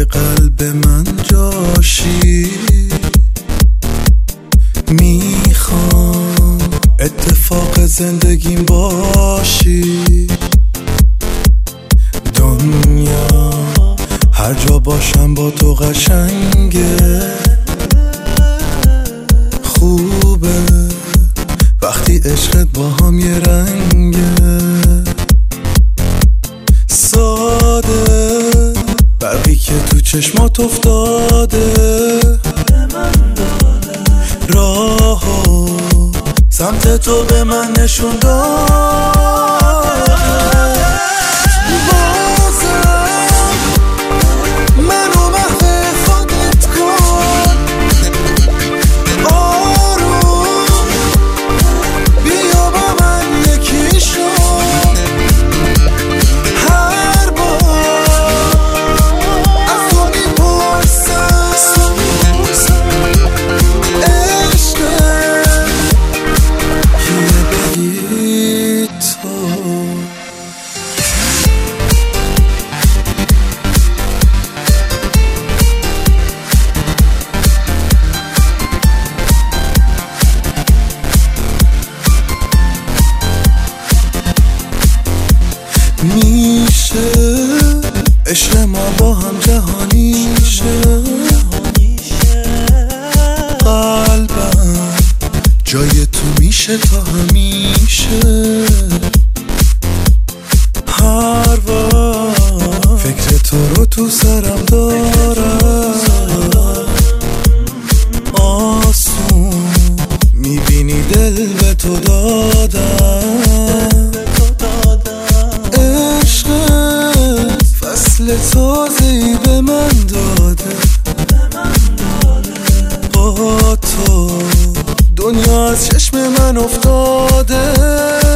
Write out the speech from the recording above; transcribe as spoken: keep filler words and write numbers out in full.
قلب من جاشی. میخوام اتفاق زندگیم باشی. دنیا هر جا باشم با تو قشنگه. خوبه وقتی عشقت با هم یه رنگه. ساده برقی که تو چشمات افتاده. راهو سمت تو به من نشون داده. میشه عشق ما با هم جهانی شه. قلبم جای تو میشه تا همیشه. هر وقت فکر تو رو تو سرم دارم. آسون میبینی دل به تو دادم. فصل تازه‌ای به من داده. با تو دنیا از چشم من افتاده.